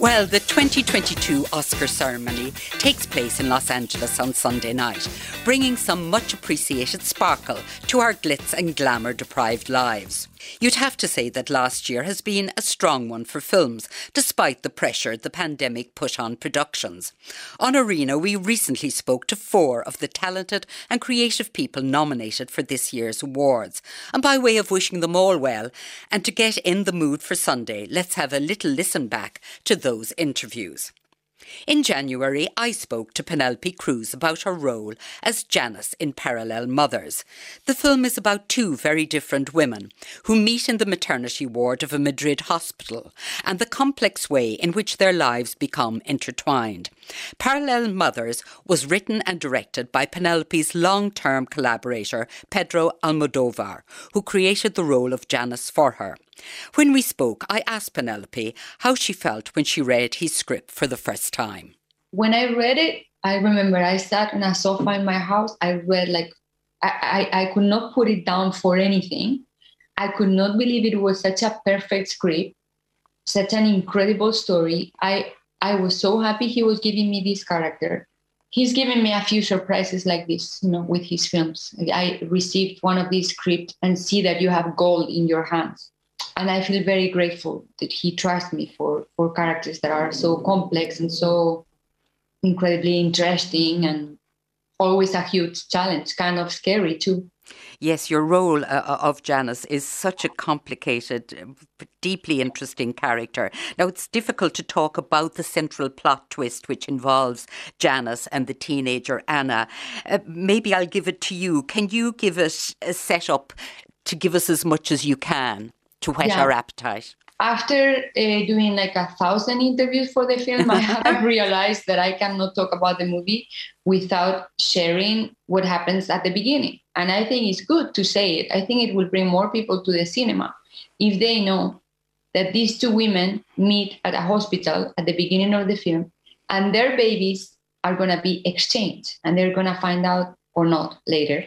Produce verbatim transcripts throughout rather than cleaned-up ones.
Well, the twenty twenty-two Oscar ceremony takes place in Los Angeles on Sunday night, bringing some much appreciated sparkle to our glitz and glamour deprived lives. You'd have to say that last year has been a strong one for films, despite the pressure the pandemic put on productions. On Arena, we recently spoke to four of the talented and creative people nominated for this year's awards. And by way of wishing them all well, and to get in the mood for Sunday, let's have a little listen back to those interviews. In January, I spoke to Penelope Cruz about her role as Janice in Parallel Mothers. The film is about two very different women who meet in the maternity ward of a Madrid hospital and the complex way in which their lives become intertwined. Parallel Mothers was written and directed by Penelope's long-term collaborator, Pedro Almodovar, who created the role of Janice for her. When we spoke, I asked Penelope how she felt when she read his script for the first time. When I read it, I remember I sat on a sofa in my house. I read like, I, I, I could not put it down for anything. I could not believe it was such a perfect script, such an incredible story. I, I was so happy he was giving me this character. He's given me a few surprises like this, you know, with his films. I received one of these scripts and see that you have gold in your hands. And I feel very grateful that he trusts me for, for characters that are so complex and so incredibly interesting and always a huge challenge, kind of scary too. Yes, your role uh, of Janice is such a complicated, deeply interesting character. Now, it's difficult to talk about the central plot twist which involves Janice and the teenager Anna. Uh, maybe I'll give it to you. Can you give us a setup to give us as much as you can to whet yeah. our appetite? After uh, doing like a thousand interviews for the film, I have realized that I cannot talk about the movie without sharing what happens at the beginning. And I think it's good to say it. I think it will bring more people to the cinema if they know that these two women meet at a hospital at the beginning of the film and their babies are going to be exchanged and they're going to find out or not later.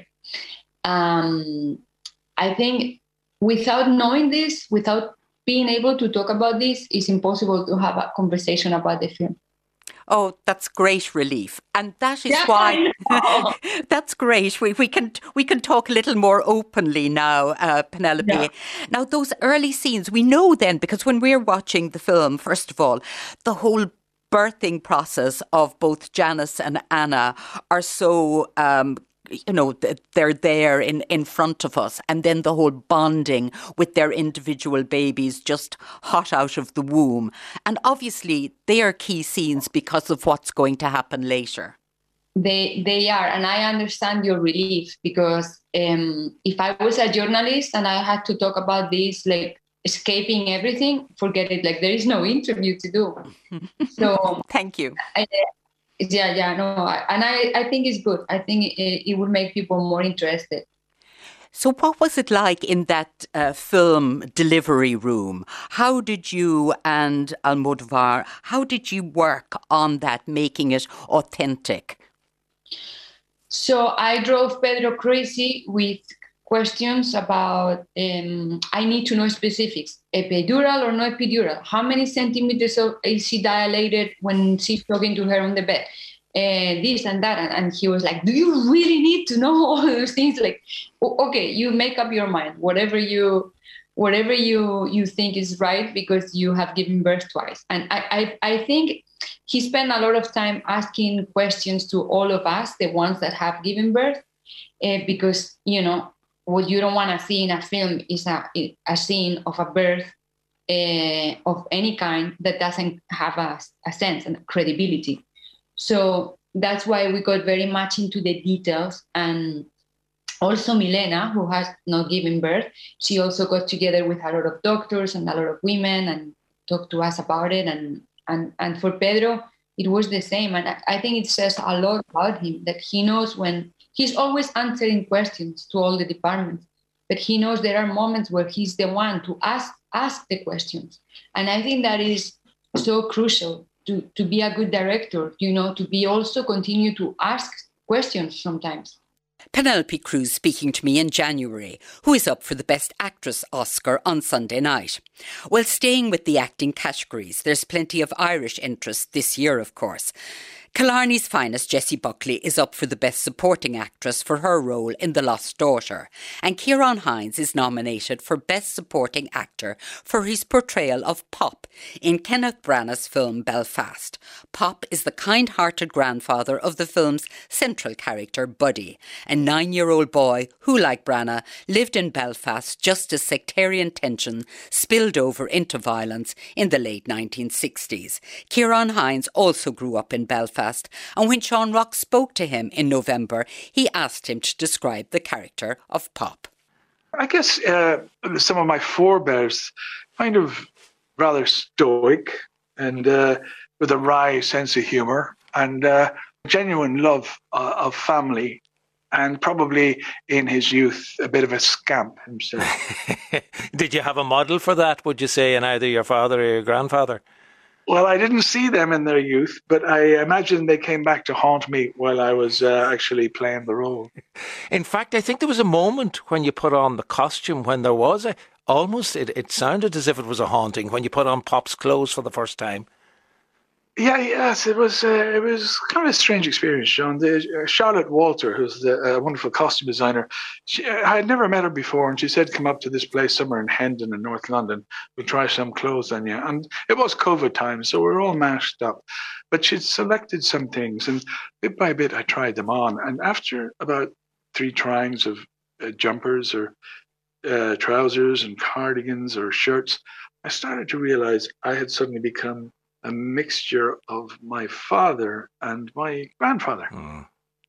Um, I think without knowing this, without being able to talk about this, it's impossible to have a conversation about the film. Oh, that's great relief. And that is yeah, why that's great. We we can we can talk a little more openly now, uh, Penelope. Yeah. Now, those early scenes, we know then, because when we're watching the film, first of all, the whole birthing process of both Janice and Anna are so um you know, they're there in, in front of us. And then the whole bonding with their individual babies just hot out of the womb. And obviously they are key scenes because of what's going to happen later. They they are. And I understand your relief because um, if I was a journalist and I had to talk about this, like escaping everything, forget it. Like there is no interview to do. So thank you. I, Yeah, yeah, no, and I, I think it's good. I think it, it will make people more interested. So what was it like in that uh, film delivery room? How did you and Almodovar, how did you work on that, making it authentic? So I drove Pedro crazy with questions about, um, I need to know specifics, epidural or no epidural, how many centimeters of, is she dilated when she's talking to her on the bed, uh, this and that. And, and he was like, do you really need to know all those things? Like, okay, you make up your mind, whatever you whatever you, you think is right, because you have given birth twice. And I, I, I think he spent a lot of time asking questions to all of us, the ones that have given birth, uh, because, you know, what you don't want to see in a film is a, a scene of a birth uh, of any kind that doesn't have a, a sense and credibility. So that's why we got very much into the details. And also Milena, who has not given birth, she also got together with a lot of doctors and a lot of women and talked to us about it. And, and, and for Pedro, it was the same. And I, I think it says a lot about him, that he knows when he's always answering questions to all the departments, but he knows there are moments where he's the one to ask ask the questions. And I think that is so crucial to, to be a good director, you know, to be also continue to ask questions sometimes. Penelope Cruz speaking to me in January, who is up for the Best Actress Oscar on Sunday night. Well, staying with the acting categories, there's plenty of Irish interest this year, of course. Killarney's finest Jessie Buckley is up for the Best Supporting Actress for her role in The Lost Daughter, and Ciarán Hinds is nominated for Best Supporting Actor for his portrayal of Pop in Kenneth Branagh's film Belfast. Pop is the kind-hearted grandfather of the film's central character Buddy, a nine-year-old boy who, like Branagh, lived in Belfast just as sectarian tension spilled over into violence in the late nineteen sixties. Ciarán Hinds also grew up in Belfast, and when Sean Rock spoke to him in November, he asked him to describe the character of Pop. I guess uh, some of my forebears kind of rather stoic and uh, with a wry sense of humour and uh, genuine love uh, of family, and probably in his youth a bit of a scamp himself. Did you have a model for that, would you say, in either your father or your grandfather? Well, I didn't see them in their youth, but I imagine they came back to haunt me while I was uh, actually playing the role. In fact, I think there was a moment when you put on the costume when there was a, almost, it, it sounded as if it was a haunting when you put on Pop's clothes for the first time. Yeah, yes, it was. Uh, it was kind of a strange experience, John. The, uh, Charlotte Walter, who's the uh, wonderful costume designer, she, I had never met her before, and she said, "Come up to this place somewhere in Hendon in North London. We'll try some clothes on you." And it was COVID time, so we were all mashed up. But she'd selected some things, and bit by bit, I tried them on. And after about three tryings of uh, jumpers or uh, trousers and cardigans or shirts, I started to realize I had suddenly become a mixture of my father and my grandfather. Mm.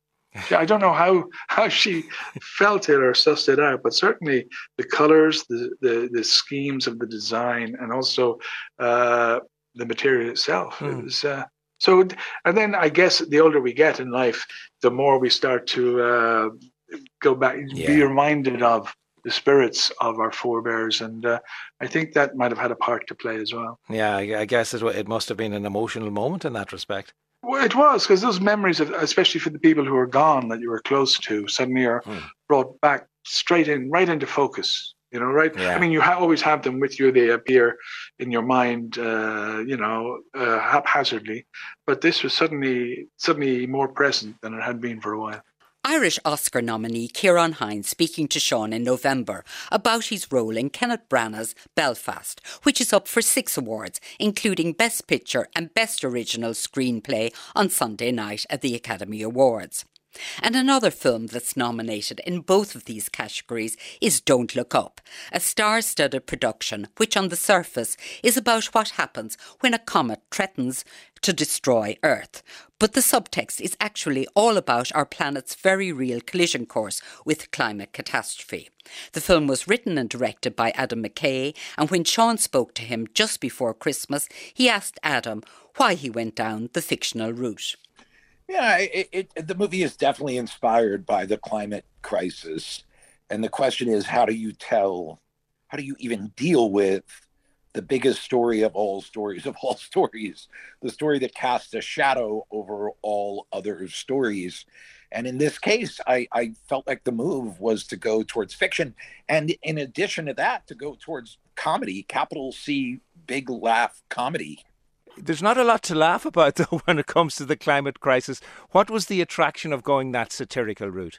I don't know how, how she felt it or sussed it out, but certainly the colors, the, the, the schemes of the design, and also uh, the material itself. Mm. It was, uh, so, and then I guess the older we get in life, the more we start to uh, go back, yeah. be reminded of the spirits of our forebears, and uh, I think that might have had a part to play as well. Yeah, I guess it, it must have been an emotional moment in that respect. Well, it was, because those memories, of, especially for the people who are gone that you were close to, suddenly are mm. brought back straight in, right into focus. You know, right? Yeah. I mean, you ha- always have them with you; they appear in your mind, uh, you know, uh, haphazardly. But this was suddenly, suddenly more present than it had been for a while. Irish Oscar nominee Ciarán Hinds speaking to Sean in November about his role in Kenneth Branagh's Belfast, which is up for six awards, including Best Picture and Best Original Screenplay on Sunday night at the Academy Awards. And another film that's nominated in both of these categories is Don't Look Up, a star-studded production which on the surface is about what happens when a comet threatens to destroy Earth. But the subtext is actually all about our planet's very real collision course with climate catastrophe. The film was written and directed by Adam McKay, and when Sean spoke to him just before Christmas, he asked Adam why he went down the fictional route. Yeah, it, it, the movie is definitely inspired by the climate crisis. And the question is, how do you tell, how do you even deal with the biggest story of all stories of all stories, the story that casts a shadow over all other stories? And in this case, I, I felt like the move was to go towards fiction. And in addition to that, to go towards comedy, capital C, big laugh comedy. There's not a lot to laugh about, though, when it comes to the climate crisis. What was the attraction of going that satirical route?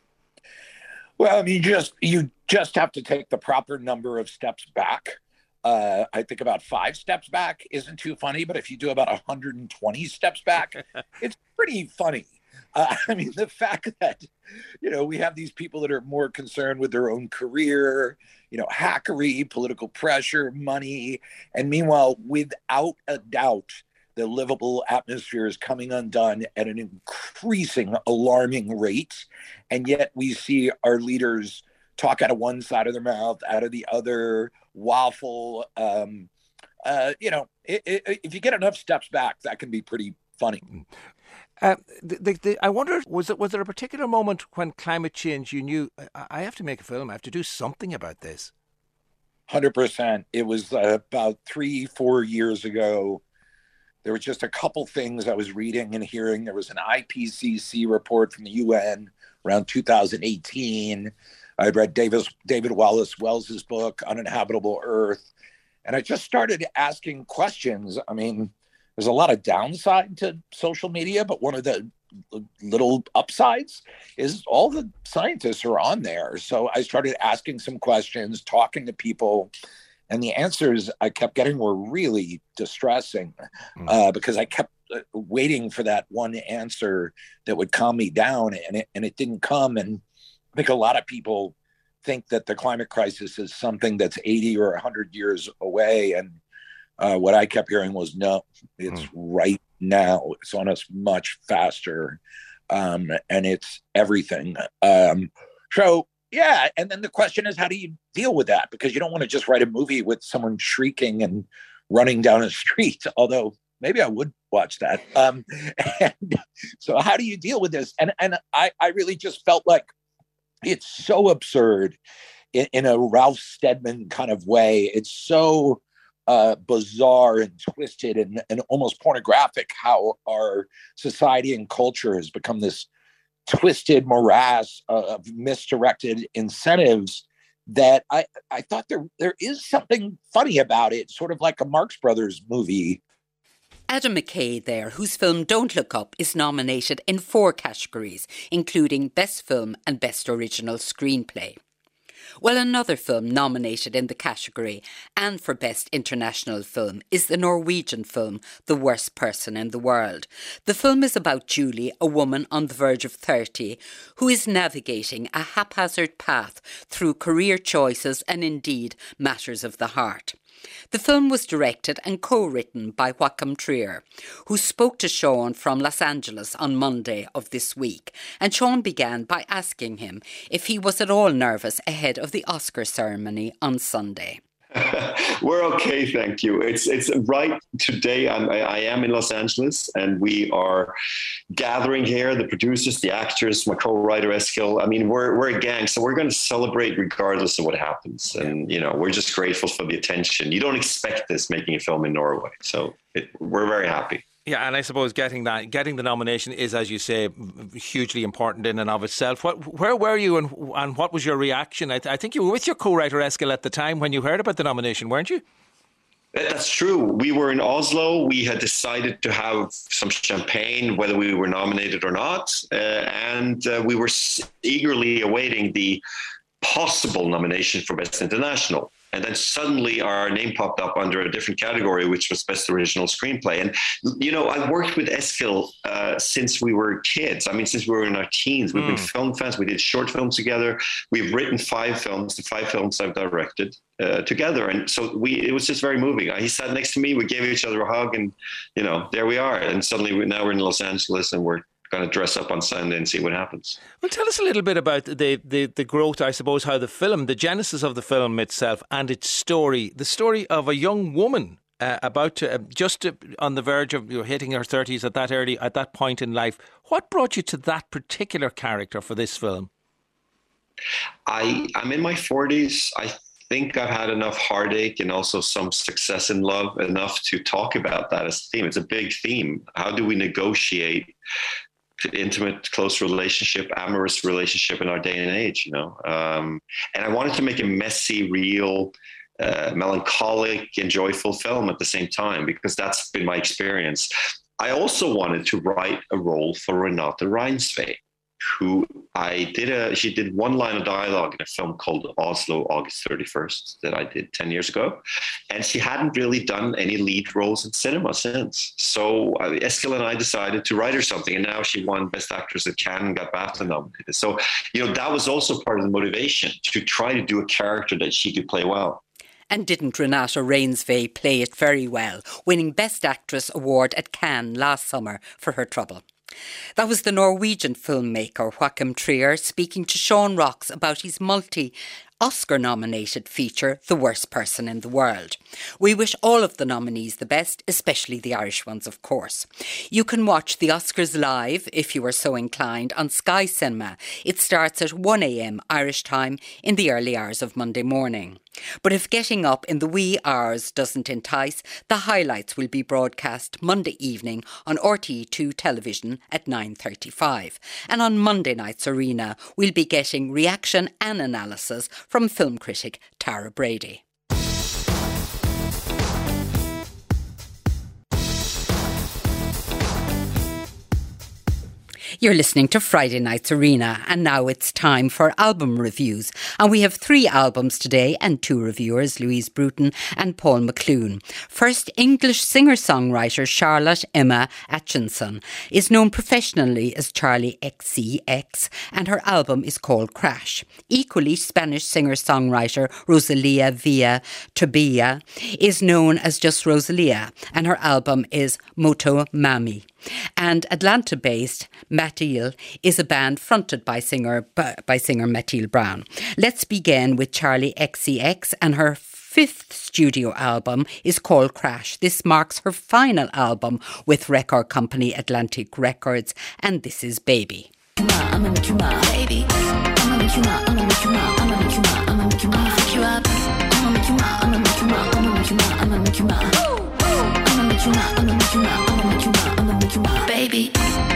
Well, I mean, just you just have to take the proper number of steps back. Uh, I think about five steps back isn't too funny, but if you do about one hundred twenty steps back, it's pretty funny. Uh, I mean, the fact that, you know, we have these people that are more concerned with their own career, you know, hackery, political pressure, money. And meanwhile, without a doubt, the livable atmosphere is coming undone at an increasing, alarming rate. And yet we see our leaders talk out of one side of their mouth, out of the other, waffle. Um, uh, you know, it, it, if you get enough steps back, that can be pretty funny. Uh, the, the, the, I wonder, was it was there a particular moment when climate change you knew, I, I have to make a film, I have to do something about this? one hundred percent. It was uh, about three, four years ago. there were just a couple things I was reading and hearing. There was an I P C C report from the U N around two thousand eighteen. I read David, David Wallace Wells's book, Uninhabitable Earth. And I just started asking questions. I mean, there's a lot of downside to social media, but one of the little upsides is all the scientists are on there. So I started asking some questions, talking to people, and the answers I kept getting were really distressing mm. uh, because I kept waiting for that one answer that would calm me down, and it, and it didn't come. And I think a lot of people think that the climate crisis is something that's eighty or one hundred years away. And uh, what I kept hearing was, no, it's mm. right now. It's on us much faster. Um, and it's everything. Um, so, yeah. And then the question is, how do you deal with that? Because you don't want to just write a movie with someone shrieking and running down a street, although maybe I would watch that. Um, and so how do you deal with this? And, and I, I really just felt like it's so absurd in, in a Ralph Steadman kind of way. It's so uh, bizarre and twisted and, and almost pornographic how our society and culture has become this twisted morass of misdirected incentives that I, I thought there there is something funny about it, sort of like a Marx Brothers movie. Adam McKay there, whose film Don't Look Up is nominated in four categories, including Best Film and Best Original Screenplay. Well, another film nominated in the category and for Best International Film is the Norwegian film The Worst Person in the World. The film is about Julie, a woman on the verge of thirty, who is navigating a haphazard path through career choices and indeed matters of the heart. The film was directed and co-written by Joachim Trier, who spoke to Sean from Los Angeles on Monday of this week. And Sean began by asking him if he was at all nervous ahead of the Oscar ceremony on Sunday. We're okay, thank you. It's it's right today. I'm, I, I am in Los Angeles, and we are gathering here. The producers, the actors, my co-writer Eskil. I mean, we're we're a gang, so we're going to celebrate regardless of what happens. And you know, we're just grateful for the attention. You don't expect this making a film in Norway, so it, we're very happy. Yeah, and I suppose getting that, getting the nomination is, as you say, hugely important in and of itself. What, where were you, and and what was your reaction? I, th- I think you were with your co-writer Eskil at the time when you heard about the nomination, weren't you? That's true. We were in Oslo. We had decided to have some champagne, whether we were nominated or not, uh, and uh, we were eagerly awaiting the possible nomination for Best International. And then suddenly our name popped up under a different category, which was Best Original Screenplay. And, you know, I worked with Eskil uh, since we were kids. I mean, since we were in our teens. We've mm. been film fans. We did short films together. We've written five films, the five films I've directed uh, together. And so we it was just very moving. He sat next to me. We gave each other a hug. And, you know, there we are. And suddenly we, now we're in Los Angeles and we're going to dress up on Sunday and see what happens. Well, tell us a little bit about the, the, the growth, I suppose, how the film, the genesis of the film itself and its story, the story of a young woman uh, about to, uh, just to, on the verge of you know, hitting her thirties at that early, at that point in life. What brought you to that particular character for this film? I, I'm in my forties. I think I've had enough heartache and also some success in love enough to talk about that as a theme. It's a big theme. How do we negotiate intimate, close relationship, amorous relationship in our day and age, you know. Um, and I wanted to make a messy, real, uh, melancholic and joyful film at the same time, because that's been my experience. I also wanted to write a role for Renate Reinsve, who I did a, she did one line of dialogue in a film called Oslo, August thirty-first, that I did ten years ago. And she hadn't really done any lead roles in cinema since. So uh, Eskil and I decided to write her something. And now she won Best Actress at Cannes and got BAFTA nominated. So, you know, that was also part of the motivation to try to do a character that she could play well. And didn't Renate Reinsve play it very well, winning Best Actress award at Cannes last summer for her Trouble? That was the Norwegian filmmaker Joachim Trier speaking to Sean Rocks about his multi-Oscar-nominated feature, The Worst Person in the World. We wish all of the nominees the best, especially the Irish ones, of course. You can watch the Oscars live, if you are so inclined, on Sky Cinema. It starts at one a.m. Irish time in the early hours of Monday morning. But if getting up in the wee hours doesn't entice, the highlights will be broadcast Monday evening on R T E two television at nine thirty-five. And on Monday night's Arena, we'll be getting reaction and analysis from film critic Tara Brady. You're listening to Friday Night's Arena, and now it's time for album reviews. And we have three albums today and two reviewers, Louise Bruton and Paul McClune. First, English singer-songwriter Charlotte Emma Atchison is known professionally as Charli X C X, and her album is called Crash. Equally, Spanish singer-songwriter Rosalía Villa Tobilla is known as just Rosalía, and her album is Moto Mami. And Atlanta-based Mathilde is a band fronted by singer by singer Mathilde Brown. Let's begin with Charli X C X, and her fifth studio album is called Crash. This marks her final album with record company Atlantic Records, and this is Baby. I'ma make you mine, baby. I'ma make you mine, I'ma make you mine, I'ma make you mine, I'ma make you mine, fuck you up. I'ma make you mine, I'ma make you mine, I'ma make you mine, I'ma make you mine. I'ma make you mine, I'ma make you mine, I'ma make you mine, I'ma make you mine, baby.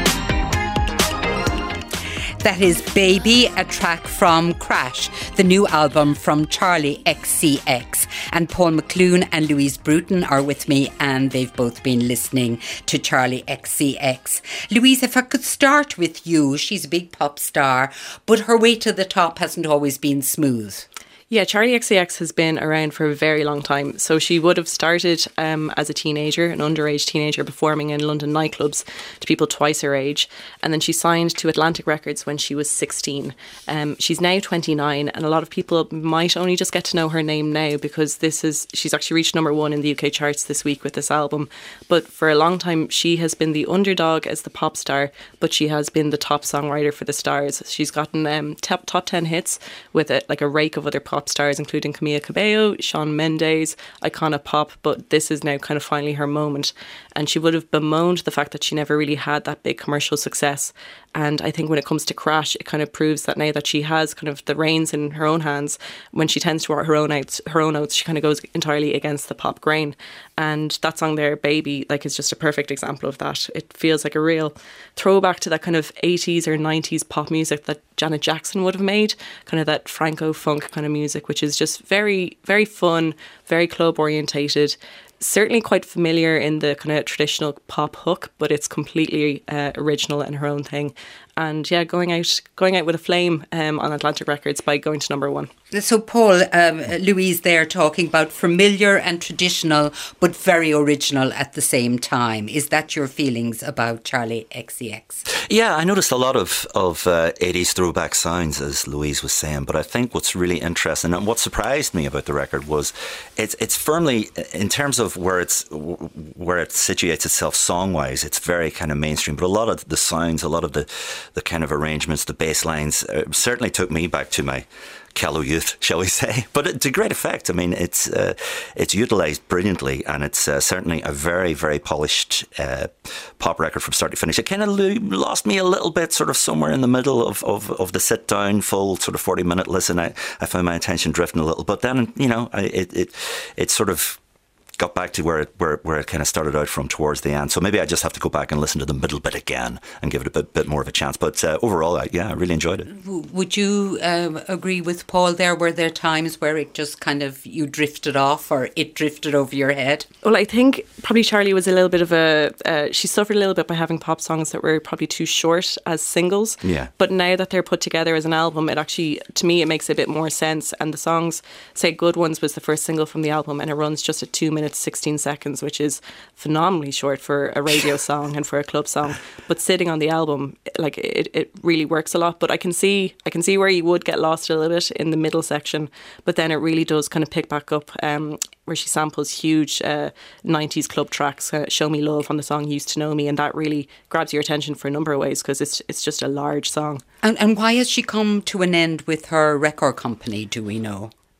That is Baby, a track from Crash, the new album from Charli X C X. And Paul McClune and Louise Bruton are with me, and they've both been listening to Charli X C X. Louise, if I could start with you, she's a big pop star, but her way to the top hasn't always been smooth. Yeah, Charli X C X has been around for a very long time. So she would have started um, as a teenager, an underage teenager, performing in London nightclubs to people twice her age. And then she signed to Atlantic Records when she was sixteen. Um, she's now twenty-nine, and a lot of people might only just get to know her name now because this is she's actually reached number one in the U K charts this week with this album. But for a long time, she has been the underdog as the pop star, but she has been the top songwriter for the Stars. She's gotten um, top, top ten hits with it, like a rake of other pop pop stars, including Camila Cabello, Shawn Mendes, Icona Pop, but this is now kind of finally her moment. And she would have bemoaned the fact that she never really had that big commercial success. And I think when it comes to Crash, it kind of proves that now that she has kind of the reins in her own hands, when she tends to write her own oats, her own oats, she kind of goes entirely against the pop grain. And that song there, Baby, like is just a perfect example of that. It feels like a real throwback to that kind of eighties or nineties pop music that Janet Jackson would have made, kind of that Franco funk kind of music, which is just very, very fun, very club orientated. Certainly quite familiar in the kind of traditional pop hook, but it's completely uh, original and her own thing. And yeah, going out going out with a flame um, on Atlantic Records by going to number one. So Paul, um, Louise there talking about familiar and traditional, but very original at the same time. Is that your feelings about Charli X C X? Yeah, I noticed a lot of, of uh, eighties throwback sounds, as Louise was saying, but I think what's really interesting and what surprised me about the record was it's it's firmly, in terms of where it's where it situates itself song-wise, it's very kind of mainstream, but a lot of the sounds, a lot of the the kind of arrangements, the bass lines uh, certainly took me back to my callow youth, shall we say. But to great effect. I mean, it's uh, it's utilised brilliantly, and it's uh, certainly a very, very polished uh, pop record from start to finish. It kind of lo- lost me a little bit, sort of somewhere in the middle of, of, of the sit-down, full sort of forty-minute listen. I, I found my attention drifting a little. But then, you know, I, it, it it sort of got back to where it, where, where it kind of started out from towards the end. So maybe I just have to go back and listen to the middle bit again and give it a bit, bit more of a chance. But uh, overall, I, yeah, I really enjoyed it. Would you um, agree with Paul there? Were there times where it just kind of, you drifted off or it drifted over your head? Well, I think probably Charli was a little bit of a, uh, she suffered a little bit by having pop songs that were probably too short as singles. Yeah. But now that they're put together as an album, it actually, to me, it makes a bit more sense. And the songs, say Good Ones was the first single from the album, and it runs just at two minutes, sixteen seconds, which is phenomenally short for a radio song and for a club song. But sitting on the album, like it, it really works a lot. But I can see I can see where you would get lost a little bit in the middle section, but then it really does kind of pick back up um, where she samples huge uh, nineties club tracks, uh, Show Me Love on the song Used to Know Me, and that really grabs your attention for a number of ways because it's it's just a large song. And, and why has she come to an end with her record company, do we know?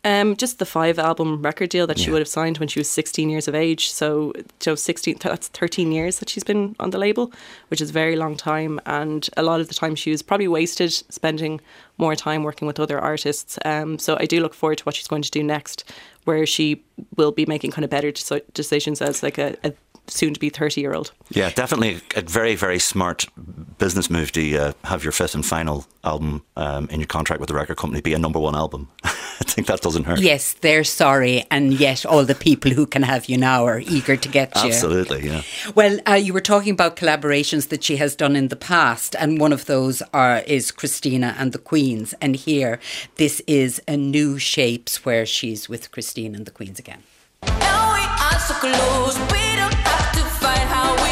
Um, just the five album record deal that she Yeah. would have signed when she was sixteen years of age. So, so sixteen, that's thirteen years that she's been on the label, which is a very long time. And a lot of the time she was probably wasted spending more time working with other artists. Um, so I do look forward to what she's going to do next, where she will be making kind of better deci- decisions as like a, a soon to be thirty year old. Yeah, definitely a very, very smart business move to uh, have your fifth and final album um, in your contract with the record company be a number one album. I think that doesn't hurt. Yes, they're sorry, and yet all the people who can have you now are eager to get you. Absolutely, yeah. Well, uh, you were talking about collaborations that she has done in the past, and one of those are is Christina and the Queens. And here, this is a New Shapes, where she's with Christina and the Queens again. Now we are so close, we don't have to fight how we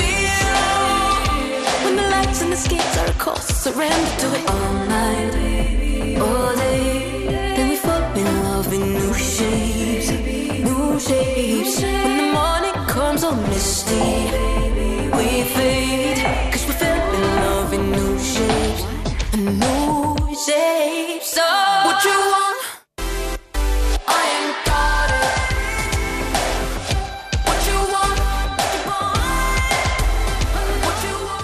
feel. When the lights and the skates are cold, surrender to it all night, all day. Then we fall in love in new shapes, new shapes. When the morning comes all misty, we fade, cause we fell in love in new shapes, new shapes. So what you want? I ain't got it. What you want? What you want?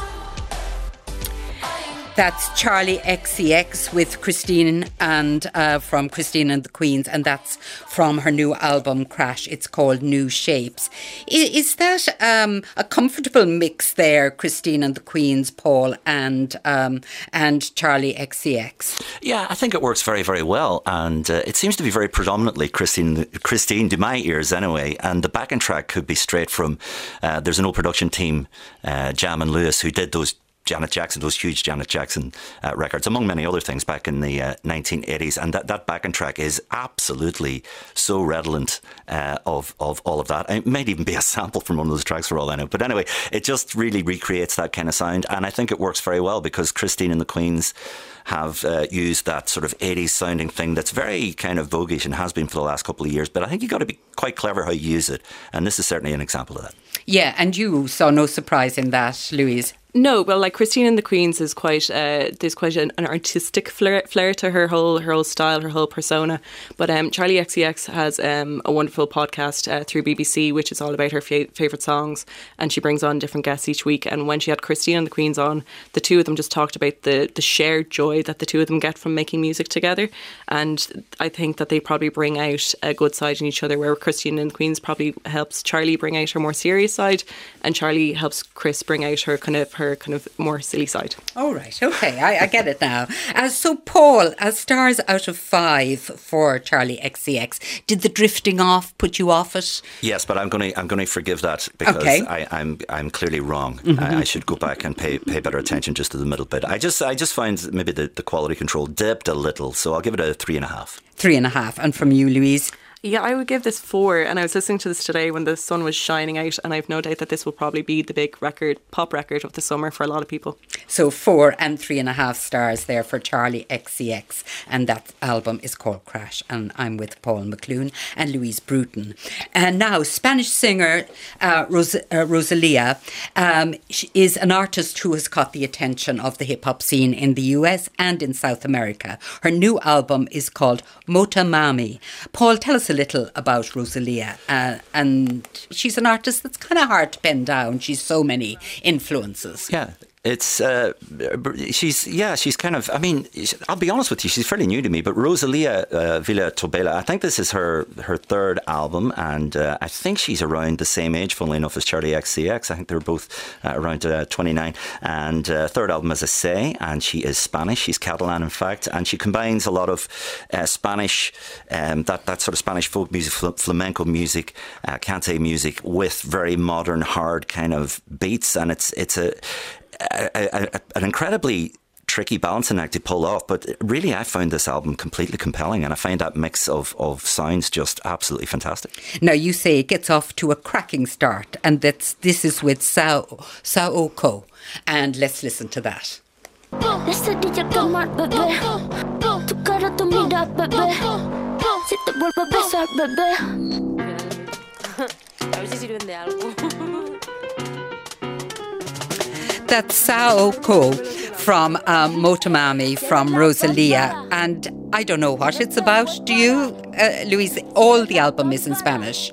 That's Charlie X C X with Christine and uh, from Christine and the Queens, and that's from her new album Crash. It's called New Shapes. Is, is that um, a comfortable mix there, Christine and the Queens, Paul, and um, and Charlie X C X? Yeah, I think it works very, very well, and uh, it seems to be very predominantly Christine, Christine to my ears anyway. And the backing track could be straight from. Uh, there's an old production team, uh, Jam and Lewis, who did those Janet Jackson, those huge Janet Jackson uh, records, among many other things, back in the uh, nineteen eighties. And that, that backing track is absolutely so redolent uh, of, of all of that. It might even be a sample from one of those tracks for all I know. But anyway, it just really recreates that kind of sound. And I think it works very well because Christine and the Queens have uh, used that sort of eighties sounding thing that's very kind of voguish and has been for the last couple of years. But I think you've got to be quite clever how you use it. And this is certainly an example of that. Yeah, and you saw no surprise in that, Louise. No, well, like Christine and the Queens is quite uh, there's quite an, an artistic flair, flair to her whole her whole style, her whole persona. But um, Charlie X C X has um, a wonderful podcast uh, through B B C, which is all about her fa- favourite songs, and she brings on different guests each week. And when she had Christine and the Queens on, the two of them just talked about the the shared joy that the two of them get from making music together. And I think that they probably bring out a good side in each other, where Christine and the Queens probably helps Charlie bring out her more serious side, and Charlie helps Chris bring out her kind of her kind of more silly side. All right, okay, I, I get it now. Uh, so, Paul, as stars out of five for Charlie X C X, did the drifting off put you off it? Yes, but I'm going to I'm going to forgive that because Okay. I, I'm I'm clearly wrong. Mhm. I, I should go back and pay pay better attention just to the middle bit. I just I just find maybe the, the quality control dipped a little, so I'll give it a three and a half. Three and a half. And from you, Louise? Yeah, I would give this four, and I was listening to this today when the sun was shining out, and I've no doubt that this will probably be the big record, pop record of the summer for a lot of people. So four and three and a half stars there for Charlie X C X, and that album is called Crash, and I'm with Paul McClune and Louise Bruton. And now, Spanish singer uh, Ros- uh, Rosalia um, is an artist who has caught the attention of the hip-hop scene in the U S and in South America. Her new album is called Mota Mami. Paul, tell us a little about Rosalia, uh, and she's an artist that's kind of hard to pin down. She's so many influences. Yeah. It's, uh, she's, yeah, she's kind of, I mean, I'll be honest with you, she's fairly new to me, but Rosalia uh, Villa Tobela, I think this is her, her third album, and uh, I think she's around the same age, funnily enough, as Charlie X C X. I think they're both uh, around uh, twenty-nine, and uh, third album, as I say, and she is Spanish, she's Catalan, in fact, and she combines a lot of uh, Spanish, um, that, that sort of Spanish folk music, fl- flamenco music, uh, cante music, with very modern, hard kind of beats, and it's, it's a, A, a, an incredibly tricky balancing act to pull off, but really I found this album completely compelling, and I find that mix of, of sounds just absolutely fantastic. Now, you say it gets off to a cracking start, and that's this is with Sao Saoko, and let's listen to that. Decidí ya tomar, bebé. Tu cara, tu mira, bebé. Si te vuelvo a besar, bebé. A ver si sirven de algo. That's Saoko from um, Motomami from Rosalia. And I don't know what it's about. Do you, uh, Louise? All the album is in Spanish.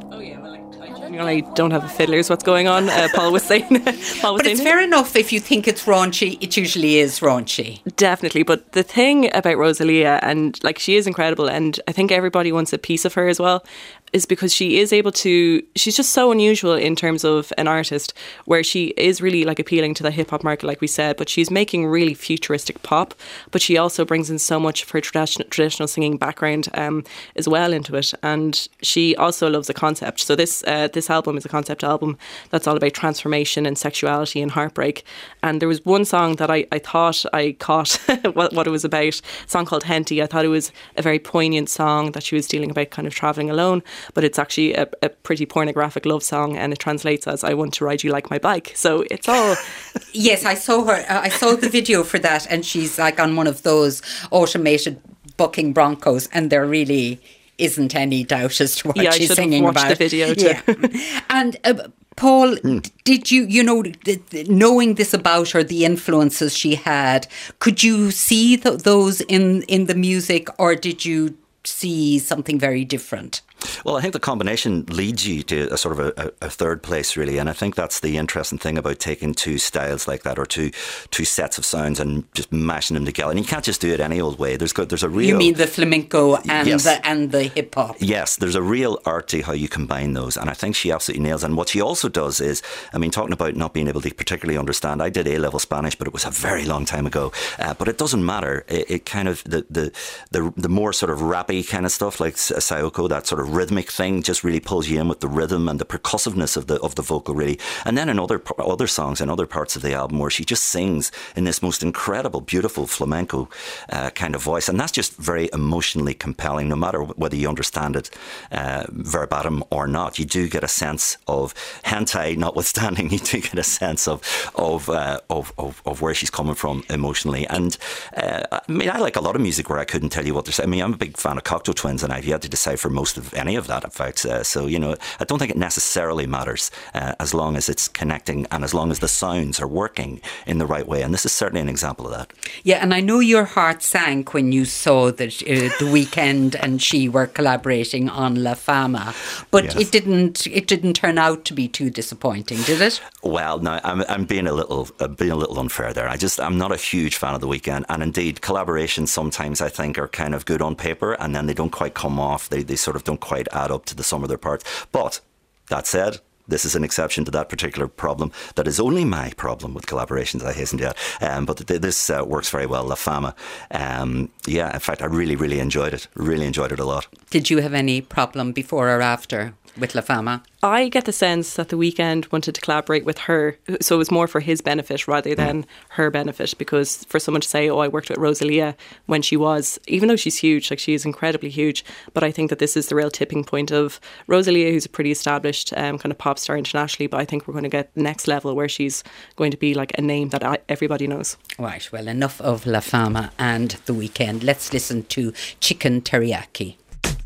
I don't have a fiddler is what's going on. Uh, Paul was saying. Paul was but saying it's fair enough if you think it's raunchy. It usually is raunchy. Definitely. But the thing about Rosalia, and like she is incredible, and I think everybody wants a piece of her as well, is because she is able to, she's just so unusual in terms of an artist, where she is really like appealing to the hip hop market, like we said, but she's making really futuristic pop, but she also brings in so much of her traditional, traditional singing background um, as well into it. And she also loves the concept. So this, uh, this album is a concept album that's all about transformation and sexuality and heartbreak. And there was one song that I, I thought I caught what, what it was about, a song called Henty. I thought it was a very poignant song that she was dealing about kind of travelling alone, but it's actually a, a pretty pornographic love song, and it translates as "I want to ride you like my bike." So it's all. Yes, I saw her. Uh, I saw the video for that, and she's like on one of those automated bucking Broncos, and there really isn't any doubt as to what yeah, she's I singing watched about. The video too. Yeah, and. Uh, Paul, mm. did you, you know, knowing this about her, the influences she had, could you see th- those in, in the music, or did you see something very different? Well, I think the combination leads you to a sort of a, a third place, really. And I think that's the interesting thing about taking two styles like that, or two two sets of sounds, and just mashing them together. And you can't just do it any old way. There's got, there's a real... You mean the flamenco and yes. the and the hip hop? Yes, there's a real art to how you combine those. And I think she absolutely nails. And what she also does is, I mean, talking about not being able to particularly understand, I did A-level Spanish, but it was a very long time ago. Uh, but it doesn't matter. It, it kind of, the, the, the, the more sort of rappy kind of stuff, like Sayoko, that sort of rhythmic thing just really pulls you in with the rhythm and the percussiveness of the of the vocal, really. And then in other other songs and other parts of the album where she just sings in this most incredible, beautiful flamenco uh, kind of voice, and that's just very emotionally compelling. No matter whether you understand it uh, verbatim or not, you do get a sense of hentai, notwithstanding. You do get a sense of of uh, of, of of where she's coming from emotionally. And uh, I mean, I like a lot of music where I couldn't tell you what they're saying. I mean, I'm a big fan of Cocteau Twins, and I've yet to decipher most of any of that. In fact, uh, so you know, I don't think it necessarily matters uh, as long as it's connecting and as long as the sounds are working in the right way. And this is certainly an example of that. Yeah, and I know your heart sank when you saw that uh, The Weeknd and she were collaborating on La Fama, but yes. it didn't. It didn't turn out to be too disappointing, did it? Well, no, I'm, I'm being a little, uh, being a little unfair there. I just, I'm not a huge fan of The Weeknd, and indeed, collaborations sometimes I think are kind of good on paper, and then they don't quite come off. They, they sort of don't quite add up to the sum of their parts. But that said, this is an exception to that particular problem. That is only my problem with collaborations, I hasten to add. Um, but th- this uh, works very well. La Fama. Um, yeah, in fact, I really, really enjoyed it. Really enjoyed it a lot. Did you have any problem before or after with La Fama? I get the sense that The Weeknd wanted to collaborate with her, so it was more for his benefit rather than mm. her benefit, because for someone to say, oh, I worked with Rosalia when she was, even though she's huge, like she is incredibly huge, but I think that this is the real tipping point of Rosalia, who's a pretty established um, kind of pop star internationally, but I think we're going to get the next level where she's going to be like a name that I, everybody knows. Right, well, enough of La Fama and The Weeknd. Let's listen to Chicken Teriyaki.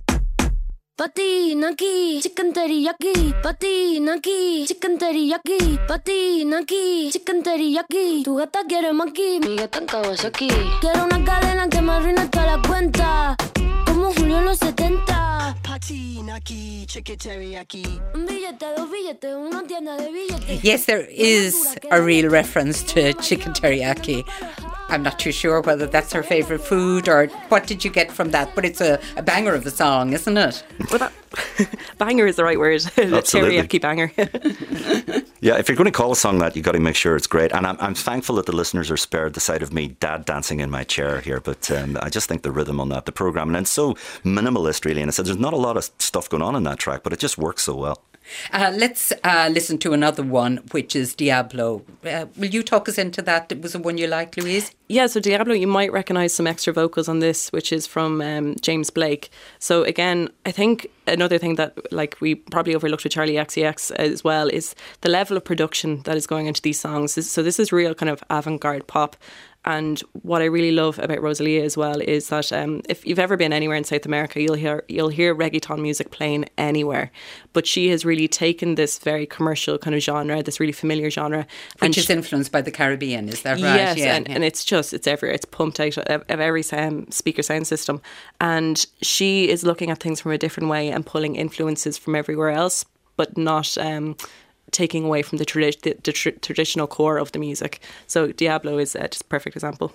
Patina aquí, chicken teriyaki. Patina aquí, chicken teriyaki. Patina aquí, chicken teriyaki. Tu gata quiere maki, mi gata en Kawasaki. Quiero una cadena que me arruine toda la cuenta, como Julio en los setenta. Patina aquí, chicken teriyaki. Un billete, dos billetes, una tienda de billetes. Yes, there is a real reference to chicken teriyaki. I'm not too sure whether that's her favourite food or what did you get from that, but it's a, a banger of a song, isn't it? Well, that, banger is the right word. Teriyaki banger. Yeah, if you're going to call a song that, you've got to make sure it's great. And I'm, I'm thankful that the listeners are spared the sight of me dad dancing in my chair here. But um, I just think the rhythm on that, the programme, and it's so minimalist, really. And I said there's not a lot of stuff going on in that track, but it just works so well. Uh, let's uh, listen to another one, which is Diablo. Uh, will you talk us into that? It was the one you liked, Louise? Yeah, so Diablo, you might recognise some extra vocals on this, which is from um, James Blake. So again, I think another thing that like we probably overlooked with Charlie X C X as well is the level of production that is going into these songs. So this is real kind of avant-garde pop. And what I really love about Rosalia as well is that um, if you've ever been anywhere in South America, you'll hear you'll hear reggaeton music playing anywhere. But she has really taken this very commercial kind of genre, this really familiar genre, which and is she, influenced by the Caribbean. Is that right? Yes, yeah, and, yeah. and it's just it's everywhere. It's pumped out of, of every um, speaker sound system, and she is looking at things from a different way and pulling influences from everywhere else, but not Um, taking away from the, tradi- the, the tr- traditional core of the music. So Diablo is uh, just a perfect example.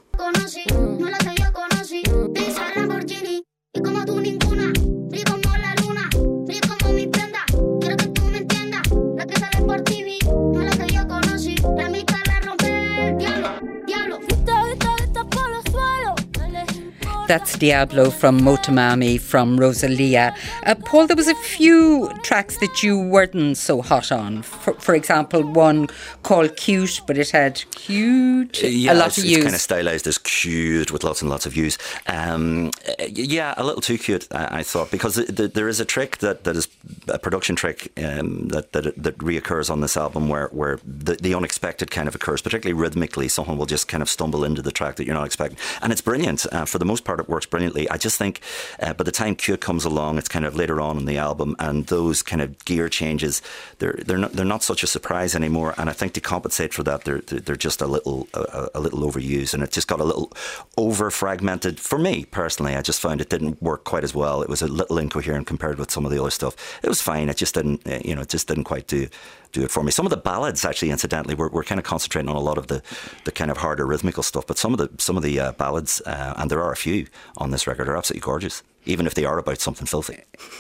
That's Diablo from Motomami from Rosalia. Uh, Paul, there was a few tracks that you weren't so hot on. For, for example, one called Cute, but it had cute, yeah, a lot it's, of it's use. kind of stylized as cute with lots and lots of use. Um, yeah, a little too cute, I, I thought, because the, the, there is a trick that, that is a production trick um, that, that that reoccurs on this album where, where the, the unexpected kind of occurs, particularly rhythmically. Someone will just kind of stumble into the track that you're not expecting. And it's brilliant. Uh, for the most part, it works brilliantly. I just think uh, by the time Cute comes along, it's kind of later on in the album, and those kind of gear changes, they're they're not they're not such a surprise anymore. And I think to compensate for that, they're they're just a little a, a little overused, and it just got a little over fragmented. For me personally, I just found it didn't work quite as well. It was a little incoherent compared with some of the other stuff. It was fine. It just didn't you know it just didn't quite do. do it for me. Some of the ballads, actually, incidentally, we're, we're kind of concentrating on a lot of the, the kind of harder rhythmical stuff, but some of the some of the uh, ballads, uh, and there are a few on this record, are absolutely gorgeous, even if they are about something filthy.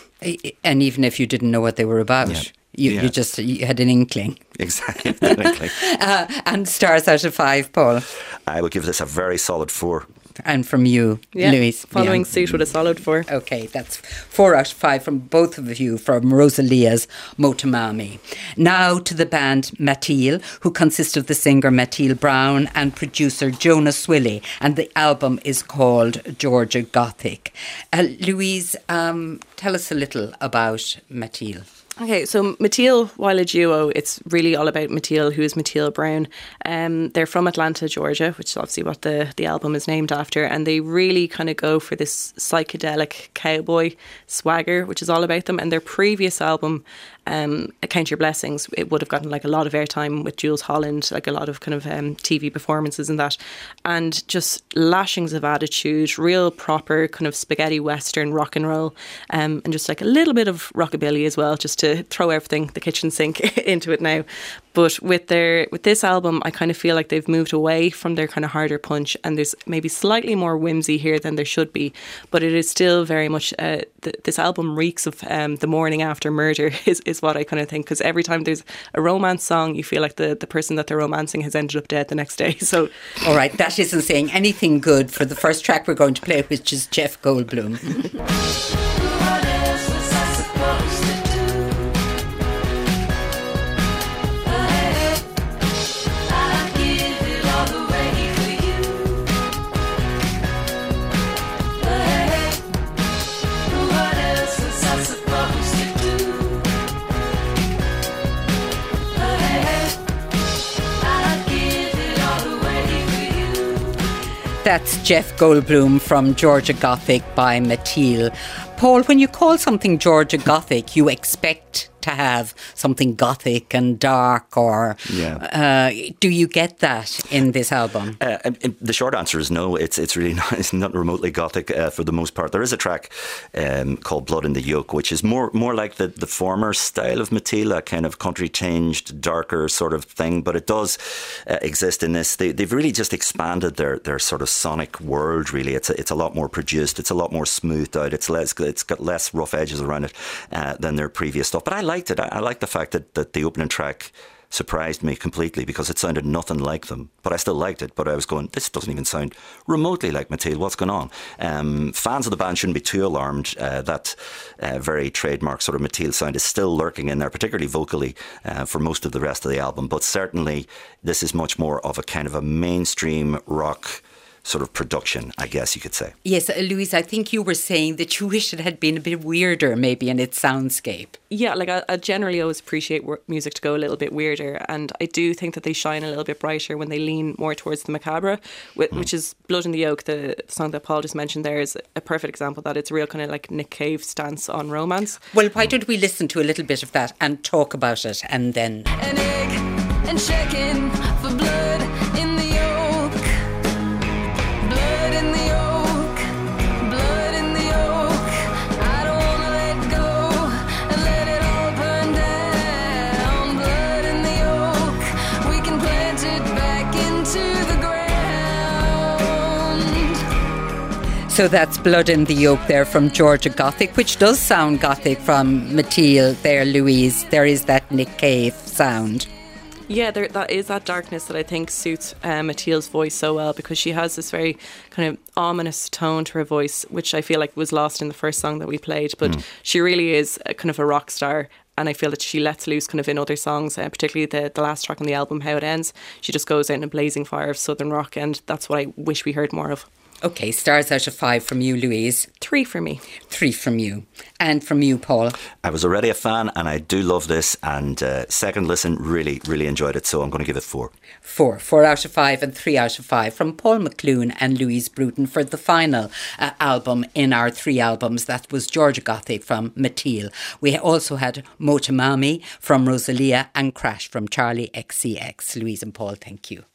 And even if you didn't know what they were about. Yeah. You, yeah. you just you had an inkling. Exactly. An inkling. uh, and stars out of five, Paul? I would give this a very solid four. And from you, yeah, Louise? Following yeah. suit with a solid four. Okay, that's four out of five from both of you from Rosalia's Motomami. Now to the band Matil, who consists of the singer Matil Brown and producer Jonas Swilly, and the album is called Georgia Gothic. Uh, Louise, um, tell us a little about Matil. Okay, so Matil, while a duo, it's really all about Matil, who is Matil Brown. Um, they're from Atlanta, Georgia, which is obviously what the, the album is named after. And they really kind of go for this psychedelic cowboy swagger, which is all about them. And their previous album, um, Count Your Blessings, it would have gotten like a lot of airtime with Jules Holland, like a lot of kind of um, T V performances and that. And just lashings of attitude, real proper kind of spaghetti western rock and roll, um, and just like a little bit of rockabilly as well, just to throw everything, the kitchen sink, into it now. But with their with this album, I kind of feel like they've moved away from their kind of harder punch, and there's maybe slightly more whimsy here than there should be. But it is still very much uh, th- this album reeks of um, the morning after murder, is, is what I kind of think. Because every time there's a romance song, you feel like the, the person that they're romancing has ended up dead the next day. So, all right, that isn't saying anything good for the first track we're going to play, which is Jeff Goldblum. That's Jeff Goldblum from Georgia Gothic by Matil. Paul, when you call something Georgia Gothic, you expect to have something gothic and dark, or yeah. uh, do you get that in this album? Uh, the short answer is no. It's it's really not, it's not remotely gothic uh, for the most part. There is a track um, called Blood in the Yoke, which is more more like the, the former style of Matil, a kind of country-tinged, darker sort of thing, but it does uh, exist in this. They, they've really just expanded their, their sort of sonic world, really. It's a, it's a lot more produced, it's a lot more smoothed out, it's less, it's got less rough edges around it uh, than their previous stuff. But I like liked it. I, I liked the fact that, that the opening track surprised me completely, because it sounded nothing like them, but I still liked it. But I was going, this doesn't even sound remotely like Matil. What's going on? Um, fans of the band shouldn't be too alarmed. Uh, that uh, very trademark sort of Matil sound is still lurking in there, particularly vocally, uh, for most of the rest of the album. But certainly this is much more of a kind of a mainstream rock sort of production, I guess you could say. Yes, uh, Louise, I think you were saying that you wish it had been a bit weirder, maybe, in its soundscape. Yeah, like I, I generally always appreciate wor- music to go a little bit weirder, and I do think that they shine a little bit brighter when they lean more towards the macabre, which, mm. which is Blood in the Oak, the song that Paul just mentioned there, is a perfect example of that. It's a real kind of like Nick Cave stance on romance. Well, why don't we listen to a little bit of that and talk about it, and then... An egg and checking for blood in the oak. Blood in the oak. Blood in the oak. I don't wanna let go and let it all burn down. Blood in the oak. We can plant it back into the ground. So that's Blood in the Oak there from Georgia Gothic, which does sound gothic from Mathilde there, Louise. There is that Nick Cave sound. Yeah, there, that is that darkness that I think suits um, Mathilde's voice so well, because she has this very kind of ominous tone to her voice, which I feel like was lost in the first song that we played. But mm. she really is a kind of a rock star, and I feel that she lets loose kind of in other songs, uh, particularly the, the last track on the album, How It Ends. She just goes out in a blazing fire of southern rock, and that's what I wish we heard more of. Okay, stars out of five from you, Louise. Three from me. Three from you. And from you, Paul. I was already a fan and I do love this, and uh, second listen, really, really enjoyed it, so I'm going to give it four. Four. Four out of five and three out of five from Paul McClune and Louise Bruton for the final uh, album in our three albums. That was Georgia Gothic from Mathilde. We also had Motomami from Rosalia and Crash from Charlie X C X. Louise and Paul, thank you.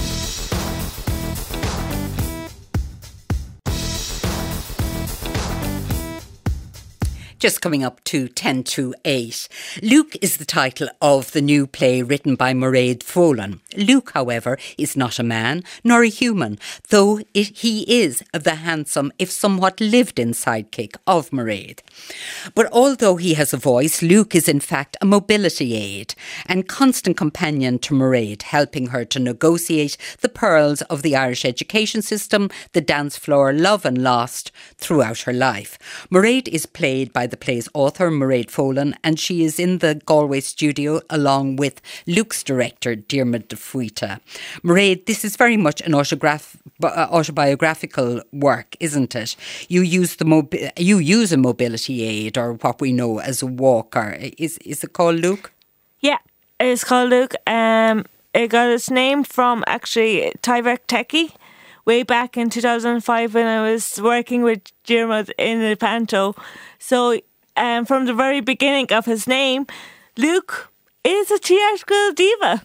Just coming up to ten to eight. Luke is the title of the new play written by Mairead Folan. Luke, however, is not a man nor a human, though it, he is the handsome, if somewhat lived-in sidekick of Mairead. But although he has a voice, Luke is in fact a mobility aid and constant companion to Mairead, helping her to negotiate the pearls of the Irish education system, the dance floor, love and lost throughout her life. Mairead is played by the play's author, Mairead Folan, and she is in the Galway studio along with Luke's director, Diarmuid de Fuita. Mairead, this is very much an autograph, uh, autobiographical work, isn't it? You use the mobi- you use a mobility aid, or what we know as a walker. Is is it called Luke? Yeah, it's called Luke. Um, it got its name from actually Tyvek Techie. Way back in two thousand five when I was working with Diarmuid in the panto. So um, from the very beginning of his name, Luke is a theatrical diva.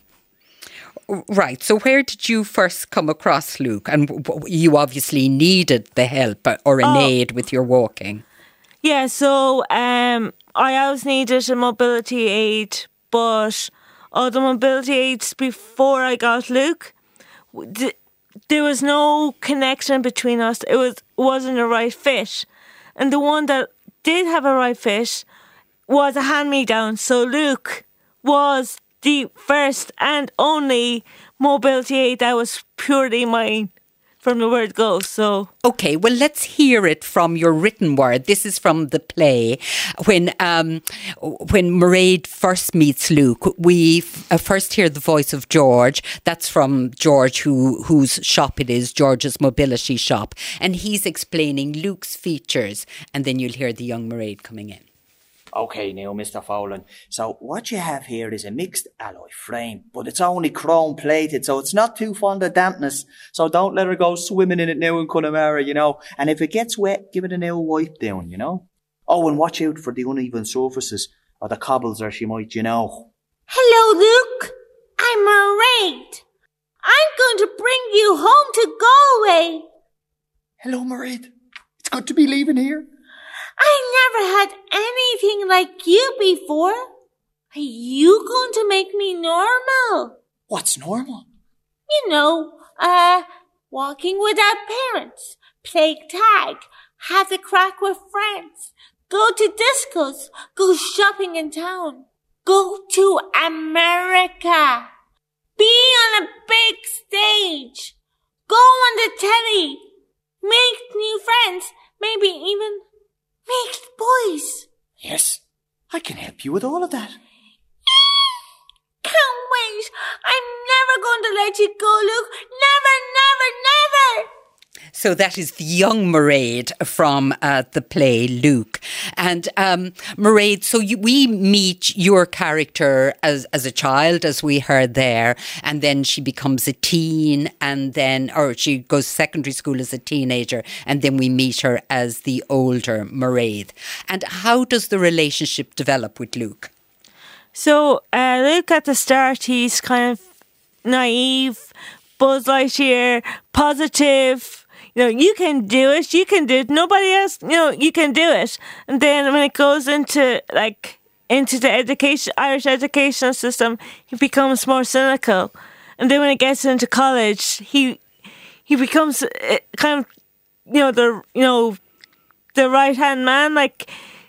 Right, so where did you first come across Luke? And you obviously needed the help or an oh. aid with your walking. Yeah, so um, I always needed a mobility aid, but all the mobility aids before I got Luke... D- There was no connection between us. It was wasn't a right fit, and the one that did have a right fit was a hand-me-down. So Luke was the first and only mobility aid that was purely mine from the word go. So okay, well, let's hear it from your written word. This is from the play. When um, when Mairead first meets Luke, we f- uh, first hear the voice of George. That's from George, who whose shop it is, George's mobility shop, and he's explaining Luke's features, and then you'll hear the young Mairead coming in. Okay, now, Mister Folan. So what you have here is a mixed alloy frame, but it's only chrome plated, so it's not too fond of dampness. So don't let her go swimming in it now in Connemara, you know. And if it gets wet, give it a new wipe down, you know. Oh, and watch out for the uneven surfaces or the cobbles, or she might, you know. Hello, Luke. I'm Mairead. I'm going to bring you home to Galway. Hello, Mairead. It's good to be leaving here. I never had anything like you before. Are you going to make me normal? What's normal? You know, uh, walking without parents, play tag, have a crack with friends, go to discos, go shopping in town, go to America, be on a big stage, go on the telly, make new friends, maybe even make boys. Yes, I can help you with all of that. Can't wait. I'm never going to let you go, Luke. Never, never, never. So that is the young Mairead from uh, the play Luke. And um, Mairead, so you, we meet your character as, as a child, as we heard there, and then she becomes a teen, and then, or she goes secondary school as a teenager, and then we meet her as the older Mairead. And how does the relationship develop with Luke? So uh, Luke at the start, he's kind of naive, Buzz Lightyear, positive, you know, you can do it, you can do it, nobody else, you know, you can do it. And then when it goes into, like, into the education, Irish educational system, he becomes more cynical. And then when it gets into college, he he becomes uh, kind of, you know, the, you know, the right-hand man, like,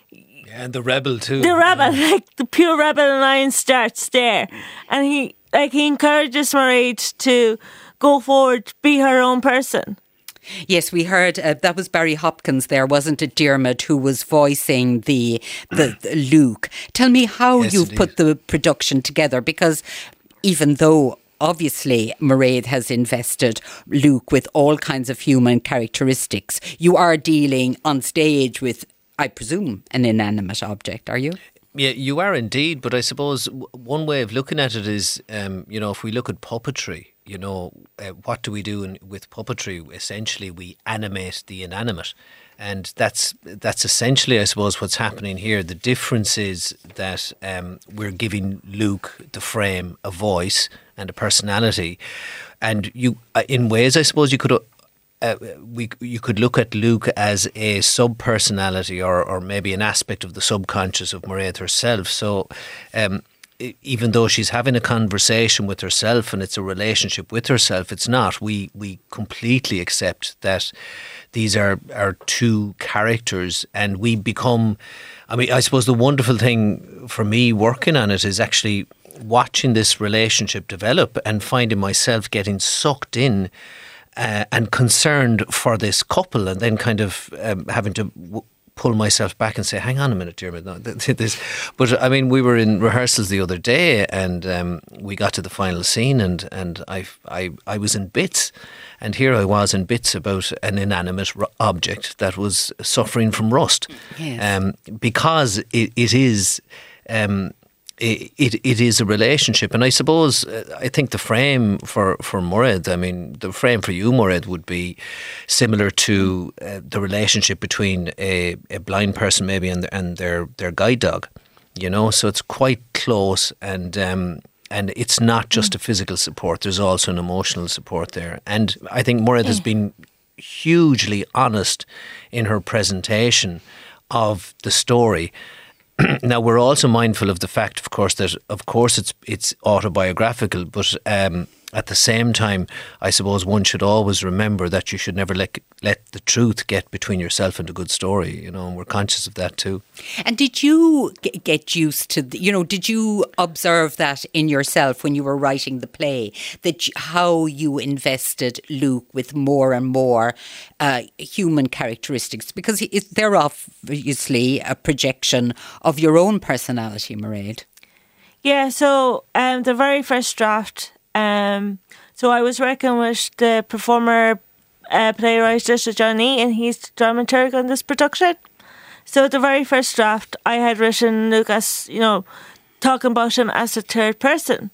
and the rebel too. The rebel, yeah. Like the pure rebel line starts there. And he like he encourages Mairead to go forward, be her own person. Yes, we heard uh, that was Barry Hopkins there, wasn't it, Diarmuid, who was voicing the, the, the Luke. Tell me how yes, you've indeed. put the production together, because even though obviously Mairead has invested Luke with all kinds of human characteristics, you are dealing on stage with, I presume, an inanimate object, are you? Yeah, you are indeed. But I suppose w- one way of looking at it is, um, you know, if we look at puppetry, you know, uh, what do we do in, with puppetry? Essentially, we animate the inanimate. And that's that's essentially, I suppose, what's happening here. The difference is that um, we're giving Luke, the frame, a voice and a personality. And you, uh, in ways, I suppose, you could... Uh, Uh, we you could look at Luke as a sub-personality or, or maybe an aspect of the subconscious of Mairead herself. So um, even though she's having a conversation with herself and it's a relationship with herself, it's not. We we completely accept that these are, are two characters, and we become... I mean, I suppose the wonderful thing for me working on it is actually watching this relationship develop and finding myself getting sucked in Uh, and concerned for this couple, and then kind of um, having to w- pull myself back and say, hang on a minute, Diarmuid. No, this. But I mean, we were in rehearsals the other day, and um, we got to the final scene, and, and I, I, I was in bits. And here I was in bits about an inanimate r- object that was suffering from rust. Yes. Um, because it, it is... Um, It, it it is a relationship, and I suppose uh, I think the frame for for Mairead, I mean the frame for you, Mairead, would be similar to uh, the relationship between a, a blind person maybe and and their their guide dog, you know. So it's quite close, and um, and it's not just a physical support. There's also an emotional support there, and I think Mairead has been hugely honest in her presentation of the story. Now, we're also mindful of the fact, of course, that of course it's it's autobiographical, but um, at the same time, I suppose one should always remember that you should never let let the truth get between yourself and a good story, you know, and we're conscious of that too. And did you g- get used to, the, you know, did you observe that in yourself when you were writing the play, that you, how you invested Luke with more and more uh, human characteristics? Because it, they're obviously a projection of your own personality, Mairead. Yeah, so um, the very first draft, um, so I was working with the performer, uh, playwright Richard Johnny, and he's the dramaturg on this production. So the very first draft, I had written Lucas, you know, talking about him as a third person.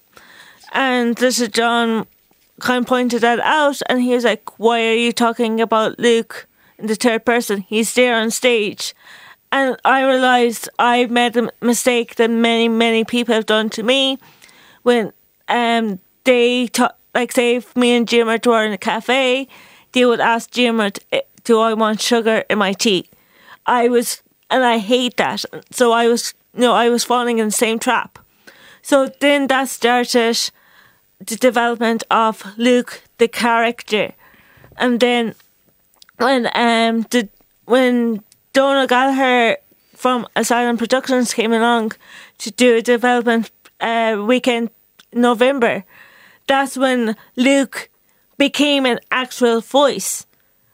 And Richard John kind of pointed that out, and he was like, why are you talking about Luke in the third person? He's there on stage. And I realised I made a mistake that many, many people have done to me when um, they, ta- like say if me and Diarmuid were in a cafe, they would ask Diarmuid, do I want sugar in my tea? I was, and I hate that. So I was, you know, I was falling in the same trap. So then that started the development of Luke, the character. And then when um the when Donal Gallagher from Asylum Productions came along to do a development uh, weekend in November, that's when Luke became an actual voice.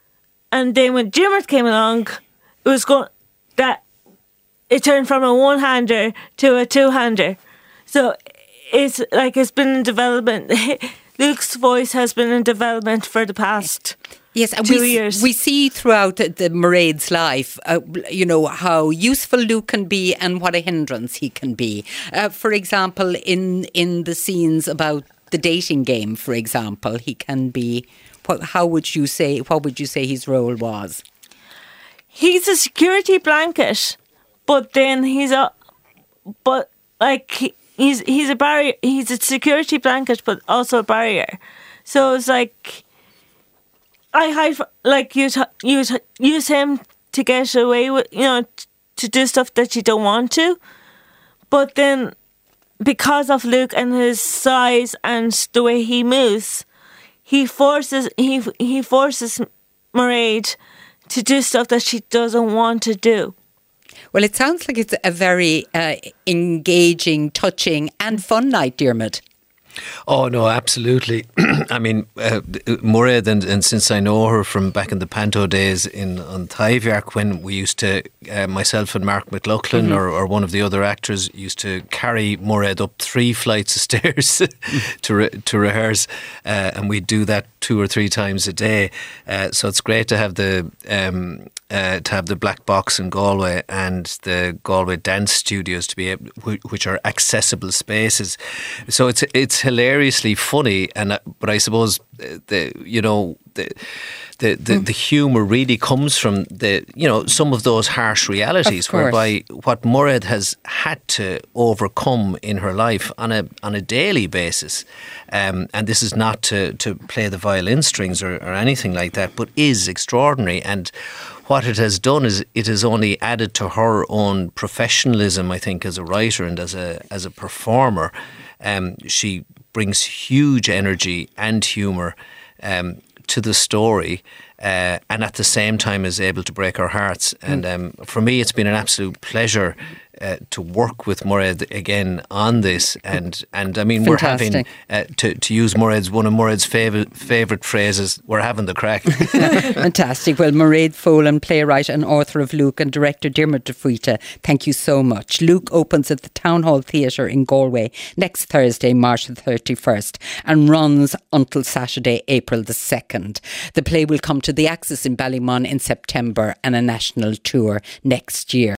And then when Diarmuid came along, it was going that it turned from a one-hander to a two-hander. So it's like it's been in development. Luke's voice has been in development for the past Yes, and two we, years. we see throughout the, the Mairead's life, uh, you know, how useful Luke can be and what a hindrance he can be. Uh, for example, in in the scenes about the dating game, for example, he can be. What, how would you say? What would you say his role was? He's a security blanket, but then he's a, but like he, he's he's a barrier. He's a security blanket, but also a barrier. So it's like. I hide, like, use, use, use him to get away with, you know, t- to do stuff that you don't want to. But then, because of Luke and his size and the way he moves, he forces, he, he forces Mairead to do stuff that she doesn't want to do. Well, it sounds like it's a very uh, engaging, touching and fun night, Diarmuid. Oh no, absolutely. I mean, uh, Mairead, and, and since I know her from back in the Panto days in on Thaviark, when we used to, uh, myself and Mark McLaughlin mm-hmm. or, or one of the other actors used to carry Mairead up three flights of stairs to re- to rehearse, uh, and we'd do that two or three times a day. Uh, so it's great to have the um, uh, to have the Black Box in Galway and the Galway Dance Studios to be able, which are accessible spaces. So it's it's hilariously funny, and but I suppose the you know the the the, mm. the humour really comes from the you know some of those harsh realities, whereby what Mairead has had to overcome in her life on a on a daily basis, um, and this is not to to play the violin strings or, or anything like that, but is extraordinary. And what it has done is it has only added to her own professionalism, I think, as a writer and as a as a performer. Um, she brings huge energy and humour um, to the story, uh, and at the same time is able to break our hearts. And um, for me, it's been an absolute pleasure uh, to work with Mairead again on this. And and I mean, Fantastic. we're having uh, to to use Mairead's one of Mairead's favourite favourite phrases. We're having the crack. Fantastic. Well, Mairead Folan, playwright and author of Luke, and director Diarmuid de Fuite, thank you so much. Luke opens at the Town Hall Theatre in Galway next Thursday, March the thirty-first, and runs until Saturday, April the second. The play will come to the Axis in Ballymun in September and a national tour next year.